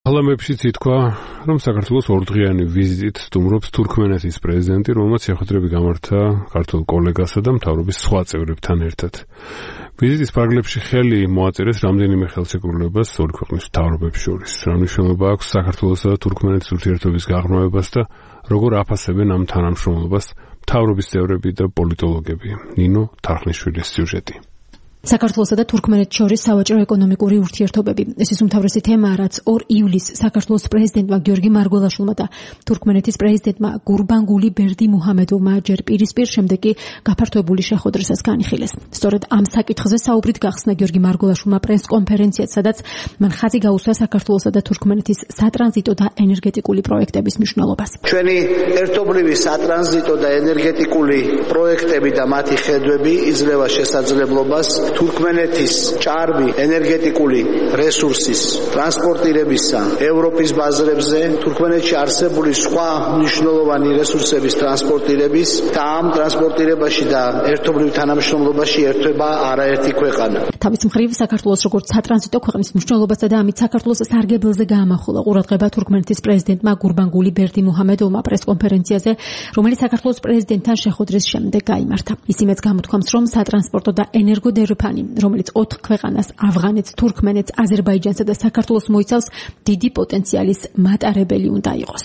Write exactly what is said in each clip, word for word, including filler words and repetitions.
Parlamentშიც ითქვა, რომ საქართველოს ორდღიანი ვიზიტით სტუმრობს თურქმენეთის პრეზიდენტი, რომელმაც შეხვედრები გამართა ქართულ კოლეგასა და მთავრობის სხვა წევრებთან ერთად. ვიზიტის ფარგლებში ხელი მოაწერეს რამდენიმე ხელშეკრულებას ორი ქვეყნის მთავრობებს შორის. რა მნიშვნელობა აქვს საქართველოსა და თურქმენეთის ურთიერთობის გაღრმავებას და როგორ აფასებენ ამ თანამშრომლობას მთავრობის წევრები და პოლიტოლოგები. ნინო თარხნიშვილის სიუჟეტი. საქართველოსა და თურქმენეთს შორის სავაჭრო ეკონომიკური ურთიერთობები. ეს ის უმთავრესი თემაა, რაც ორ ივლისს საქართველოს პრეზიდენტმა გიორგი მარგველაშვილმა და თურქმენეთის პრეზიდენტმა გურბანგული ბერდიმუჰამედოვმა ჯერ პირისპირ, შემდეგ კი გაფართოებული შეხვედრისას განიხილეს. სწორედ ამ საკითხზე საუბრით გახსნა გიორგი მარგველაშვილმა პრესკონფერენციაც, სადაც მან ხაზი გაუსვა საქართველოსა და თურქმენეთის სატრანზიტო და ენერგეტიკული პროექტების მნიშვნელობას. ჩვენი ერთობლივი სატრანზიტო და ენერგეტიკული პროექტები და მათი ხედვები იძლევა შესაძლებლობას თურქმენეთის ჭარბი ენერგეტიკული რესურსის ტრანსპორტირებისა ევროპის ბაზრებზე, თურქმენეთში არსებული სხვა მნიშვნელოვანი რესურსების ტრანსპორტირების და ამ ტრანსპორტირებაში და ერთობლივ თანამშრომლობაში ერთვება არაერთი ქვეყანა. თავის მხრივ საქართველოს როგორც სატრანზიტო ქვეყნის მნიშვნელობასა და ამით საქართველოს სარგებელზე გაამახვილა ყურადღება თურქმენეთის პრეზიდენტმა გურბანგული ბერდიმუჰამედოვმა პრესკონფერენციაზე, რომელიც საქართველოს პრეზიდენტთან შეხვედრის შემდეგ გაიმართა. ის იმედს გამოთქვამს, რომ სატრანსპორტო და ენერგოდერეფანი, რომელიც ოთხ ქვეყანას, ავღანეთს, თურქმენეთს, აზერბაიჯანსა და საქართველოს მოიცავს, დიდი პოტენციალის მატარებელი უნდა იყოს.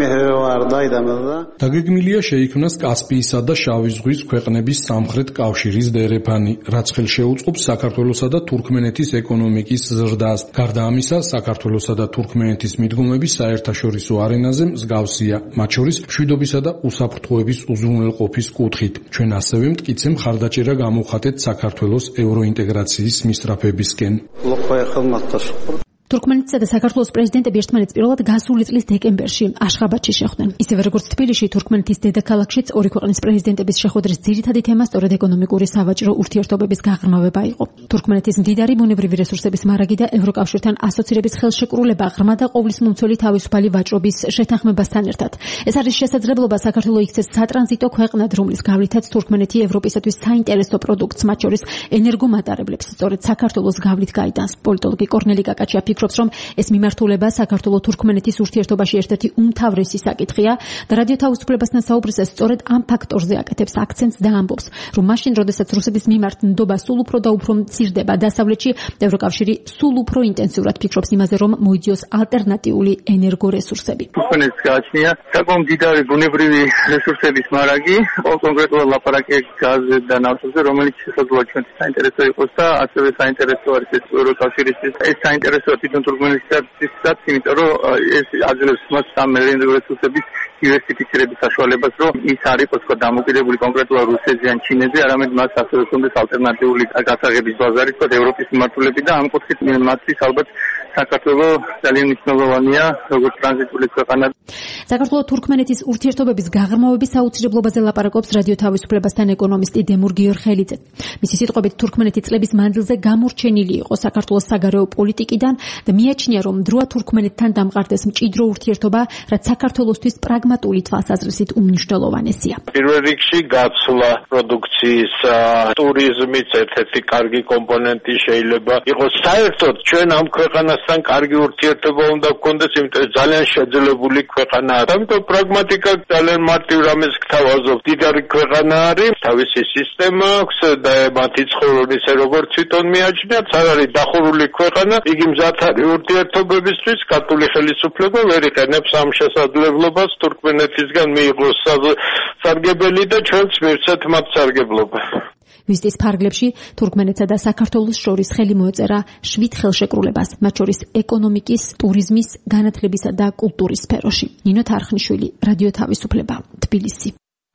დაგეგმილია შეიქმნას კასპიისა და შავი ზღვის ქვეყნების სამხრეთ კავშირის დერეფანი, რაც ხელშეუწყობს საქართველოსა და თურქმენეთის ეკონომიკის ზრდას. გარდა ამისა, საქართველოსა და თურქმენეთის მიდგომები საერთაშორისო არენაზე მსგავსია, მათ შორის მშვიდობისა და უსაფრთხოების უზრუნველყოფის კუთხით. ჩვენ ასევე მტკიცე მხარდაჭერა გამოვხატეთ საქართველოს ევროინტეგრაციის მისწრაფებისკენ. თურქმენეთსა და საქართველოს პრეზიდენტები ერთმანეთს პირველად გასული წლის დეკემბერში აშხაბადში შეხვდნენ. ისევე როგორც თბილისში, თურქმენეთის დედაქალაქშიც ორი ქვეყნის პრეზიდენტების შეხვედრის ძირითადი თემა სწორედ ეკონომიკური სავაჭრო ურთიერთობების გაღრმავება იყო. თურქმენეთის მდიდარი ბუნებრივი რესურსების მარაგი და ევროკავშირთან ასოცირების ხელშეკრულება ღრმა და ყოვლისმომცველი თავისუფალი ვაჭრობის შეთანხმებასთან ერთად. ეს არის შესაძლებლობა საქართველოს იქცეს სატრანზიტო ქვეყნად, რომლის გავლითაც თურქმენეთი ევროპისათვის საინტერესო პროდუქტს, მათ შორის ენერგომატარებლებს, სწორედ საქართველოს გავლით გაიტანს. პოლიტოლოგი კორნელი კაკაჩია ფიქრობს, რომ ეს მიმართულება საქართველოს-თურქმენეთის ურთიერთობაში ერთ-ერთი უმთავრესი საკითხია და რადიო თავისუფლებასთან საუბრისას სწორედ ამ ფაქტორზე აკეთებს აქცენტს და ამბობს, რომ მაშინ, როდესაც რუსეთის მიმართ ნდობა სულ უფრო და უფრო მცირდება დასავლეთში, ევროკავშირი სულ უფრო ინტენსიურად ფიქრობს იმაზე, რომ მოიძიოს ალტერნატიული ენერგორესურსები. თურქმენეთს გააჩნია საკმაოდ მდიდარი ბუნებრივი რესურსების მარაგი, კონკრეტულად ლაპარაკია გაზზე და ნავთობზე, რომელიც შესაძლოა ჩვენთვის საინტერესო იყოს და ასევე საინტერესო არის ეს ევროკავშირისთვის. ეს საინტერესოა თვითონ თურქმენეთსაც, იმიტომ რომ ეს აძლევს მას ამ ენერგორესურსების დივერსიფიცირების საშუალებას, რომ ის არ იყოს თქო დამოკიდებული კონკრეტულად რუსეთზე ან ჩინეთზე, არამედ მას ასევე ჰქონდეს ალტერნატიული გასაღების ბაზარი თქო ევროპის მიმართულებით და ამ კუთხით მათთვის ალბათ საქართველოს ძალიან მნიშვნელოვანია როგორც ტრანზიტული ქვეყანა. საქართველოს-თურქმენეთის ურთიერთობების გაღრმავების აუცილებლობაზე ლაპარაკობს რადიო თავისუფლებასთან ეკონომისტი დემურ გიორხელიძე. მისი სიტყვებით, თურქმენეთი წლების მანძილზე გამორჩენილი იყო საქართველოს საგარეო პოლიტიკიდან და მიაჩნია, რომ დროა თურქმენეთთან დამყარდეს მჭიდრო ურთიერთობა, რაც საქართველოსთვის პრაგმატული თვალსაზრისით უმნიშვნელოვანესია. პირველ რიგში გაცვლა პროდუქციის ტურიზმის ერთ-ერთი კარგი კომპონენტი შეიძლება იყოს. საერთოდ ჩვენ ამ ქვეყანასთან კარგი ურთიერთობა უნდა გქონდეს, იმიტომ რომ ძალიან შეძლებული ქვეყანაა. ამიტომ პრაგმატიკა ძალიან მარტივ რამეს გთავაზობ. დიდარი ქვეყანა არის, თავისი სისტემა აქვს და მათი ცხოვრება ისე როგორც თვითონ მიაჩნიათ, არ არის დახურული ქვეყანა, იგი მზად არის ურთიერთობებისთვის, ქართული ხელისუფლება ვერ იყენებს ამ შესაძლებლობას თურქმენეთისგან მიიღოს სარგებელი და ჩვენც მივცეთ მათ სარგებლობა. ვიზიტის ფარგლებში თურქმენეთსა და საქართველოს შორის ხელი მოეწერა შვიდ ხელშეკრულებას, მათ შორის ეკონომიკის, ტურიზმის, განათლებისა და კულტურის სფეროში. ნინო თარხნიშვილი, რადიო თავისუფლება, თბილისი.